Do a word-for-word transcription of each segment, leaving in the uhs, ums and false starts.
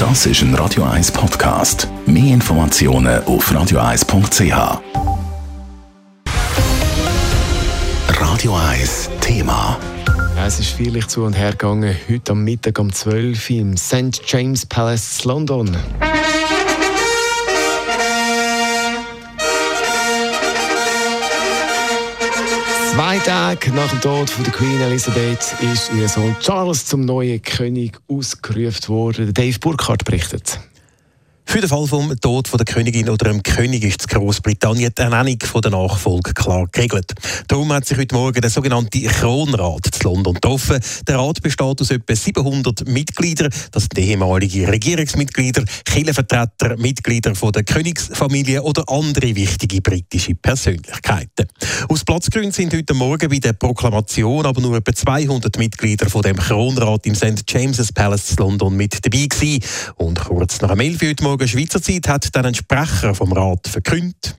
Das ist ein Radio eins Podcast. Mehr Informationen auf radio eins punkt c h. Radio eins Thema. Es ist feierlich zu und her gegangen, heute am Mittag um zwölf Uhr im Saint James Palace in London. Zwei Tage nach dem Tod von der Queen Elizabeth ist ihr Sohn Charles zum neuen König ausgerufen worden. Dave Burkhardt berichtet. Für den Fall vom Tod von der Königin oder dem König ist in Großbritannien die Ernennung von der Nachfolge klar geregelt. Darum hat sich heute Morgen der sogenannte Kronrat zu London getroffen. Der Rat besteht aus etwa siebenhundert Mitgliedern. Das sind ehemalige Regierungsmitglieder, Kirchenvertreter, Mitglieder von der Königsfamilie oder andere wichtige britische Persönlichkeiten. Aus Platzgründen sind heute Morgen bei der Proklamation aber nur etwa zweihundert Mitglieder von dem Kronrat im Saint James's Palace in London mit dabei gewesen. Und kurz nach dem elf Uhr heute Morgen Schweizer Zeit hat dann ein Sprecher vom Rat verkündet.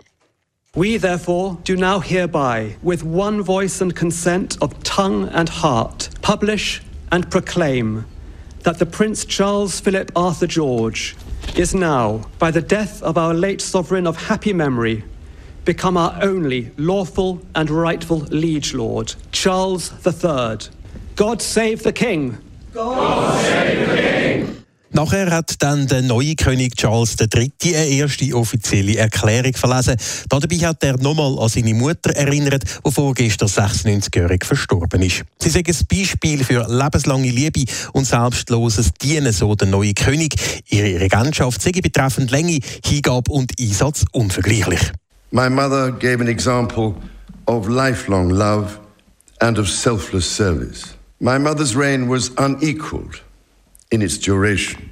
We therefore do now hereby, with one voice and consent of tongue and heart, publish and proclaim that the Prince Charles Philip Arthur George is now, by the death of our late sovereign of happy memory, become our only lawful and rightful liege lord, Charles the Third. God save the King! God save the King! Nachher hat dann der neue König Charles der Dritte eine erste offizielle Erklärung verlesen. Dabei hat er nochmal an seine Mutter erinnert, die vorgestern sechsundneunzigjährig verstorben ist. Sie sagen ein Beispiel für lebenslange Liebe und selbstloses Dienen, so der neue König. Ihre Regentschaft sei betreffend Länge, Hingabe und Einsatz unvergleichlich. My mother gave an example of lifelong love and of selfless service. My mother's reign was unequalled in its duration,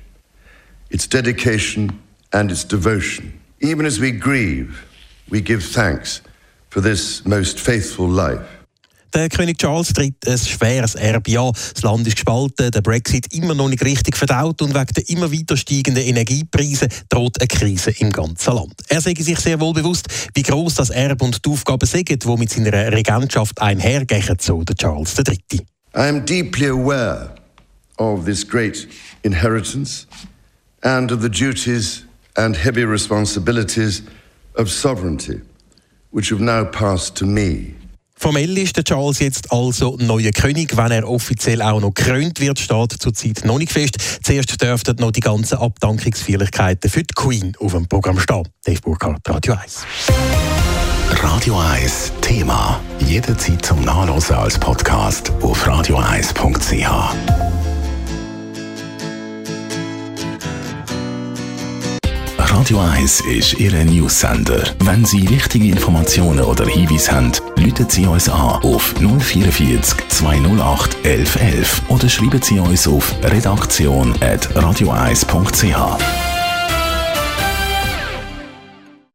its dedication and its devotion. Even as we grieve, we give thanks for this most faithful life. Der König Charles tritt ein schweres Erbe an. Das Land ist gespalten, der Brexit immer noch nicht richtig verdaut und wegen der immer weiter steigenden Energiepreise droht eine Krise im ganzen Land. Er sei sich sehr wohl bewusst, wie gross das Erbe und die Aufgaben sind, die mit seiner Regentschaft einhergehen, so der Charles der Dritte. I am deeply aware of this great inheritance and of the duties and heavy responsibilities of sovereignty, which have now passed to me. Formell ist der Charles jetzt also neuer König. Wenn er offiziell auch noch gekrönt wird, steht zurzeit noch nicht fest. Zuerst dürften noch die ganzen Abdankungsfeierlichkeiten für die Queen auf dem Programm stehen. Dave Burkhardt, Radio eins. Radio eins Thema. Jederzeit zum Nachlesen als Podcast auf radio eins punkt c h. Radio eins ist Ihr News-Sender. Wenn Sie wichtige Informationen oder Hinweise haben, rufen Sie uns an auf null vierundvierzig zweihundertacht elf elf oder schreiben Sie uns auf redaktion at radio eins punkt c h.